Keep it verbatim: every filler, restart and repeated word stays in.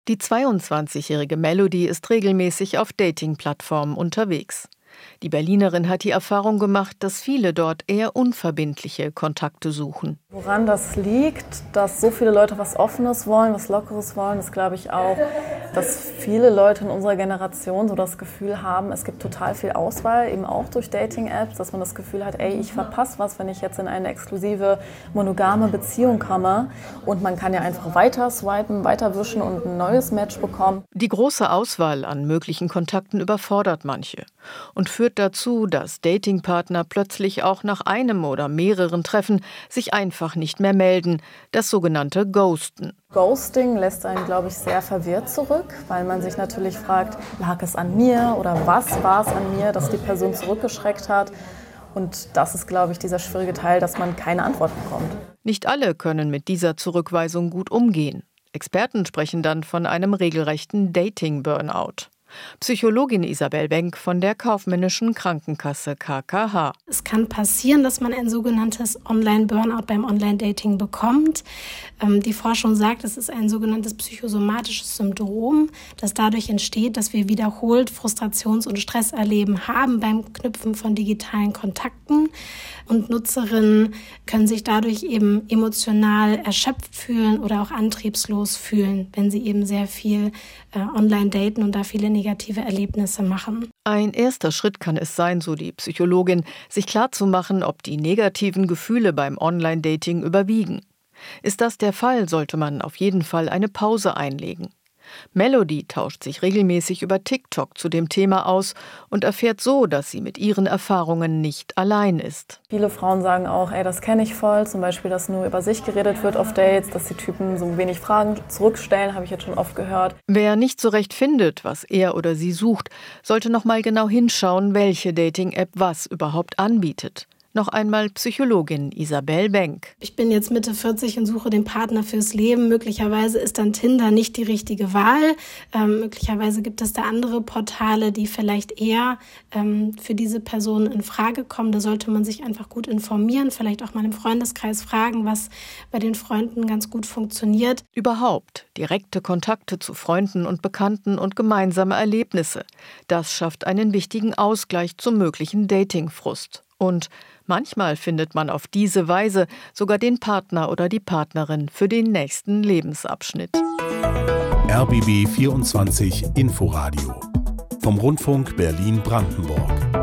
Die zweiundzwanzigjährige Melody ist regelmäßig auf Dating-Plattformen unterwegs. Die Berlinerin hat die Erfahrung gemacht, dass viele dort eher unverbindliche Kontakte suchen. Woran das liegt, dass so viele Leute was Offenes wollen, was Lockeres wollen, ist, glaube ich, auch, dass viele Leute in unserer Generation so das Gefühl haben, es gibt total viel Auswahl, eben auch durch Dating-Apps, dass man das Gefühl hat, ey, ich verpasse was, wenn ich jetzt in eine exklusive, monogame Beziehung komme. Und man kann ja einfach weiter swipen, weiter wischen und ein neues Match bekommen. Die große Auswahl an möglichen Kontakten überfordert manche und führt dazu, dass Datingpartner plötzlich auch nach einem oder mehreren Treffen sich einfach nicht mehr melden, das sogenannte Ghosten. Ghosting lässt einen, glaube ich, sehr verwirrt zurück, weil man sich natürlich fragt, lag es an mir oder was war es an mir, dass die Person zurückgeschreckt hat. Und das ist, glaube ich, dieser schwierige Teil, dass man keine Antwort bekommt. Nicht alle können mit dieser Zurückweisung gut umgehen. Experten sprechen dann von einem regelrechten Dating-Burnout. Psychologin Isabel Wenk von der kaufmännischen Krankenkasse K K H. Es kann passieren, dass man ein sogenanntes Online-Burnout beim Online-Dating bekommt. Ähm, die Forschung sagt, es ist ein sogenanntes psychosomatisches Syndrom, das dadurch entsteht, dass wir wiederholt Frustrations- und Stresserleben haben beim Knüpfen von digitalen Kontakten. Und Nutzerinnen können sich dadurch eben emotional erschöpft fühlen oder auch antriebslos fühlen, wenn sie eben sehr viel äh, online daten und da viele negative Erlebnisse machen. Ein erster Schritt kann es sein, so die Psychologin, sich klarzumachen, ob die negativen Gefühle beim Online-Dating überwiegen. Ist das der Fall, sollte man auf jeden Fall eine Pause einlegen. Melody tauscht sich regelmäßig über TikTok zu dem Thema aus und erfährt so, dass sie mit ihren Erfahrungen nicht allein ist. Viele Frauen sagen auch, ey, das kenne ich voll, zum Beispiel, dass nur über sich geredet wird auf Dates, dass die Typen so wenig Fragen zurückstellen, habe ich jetzt schon oft gehört. Wer nicht so recht findet, was er oder sie sucht, sollte noch mal genau hinschauen, welche Dating-App was überhaupt anbietet. Noch einmal Psychologin Isabel Wenk. Ich bin jetzt Mitte vierzig und suche den Partner fürs Leben. Möglicherweise ist dann Tinder nicht die richtige Wahl. Ähm, möglicherweise gibt es da andere Portale, die vielleicht eher ähm, für diese Person in Frage kommen. Da sollte man sich einfach gut informieren, vielleicht auch mal im Freundeskreis fragen, was bei den Freunden ganz gut funktioniert. Überhaupt direkte Kontakte zu Freunden und Bekannten und gemeinsame Erlebnisse. Das schafft einen wichtigen Ausgleich zum möglichen Datingfrust. Und manchmal findet man auf diese Weise sogar den Partner oder die Partnerin für den nächsten Lebensabschnitt. R B B vierundzwanzig Inforadio vom Rundfunk Berlin-Brandenburg.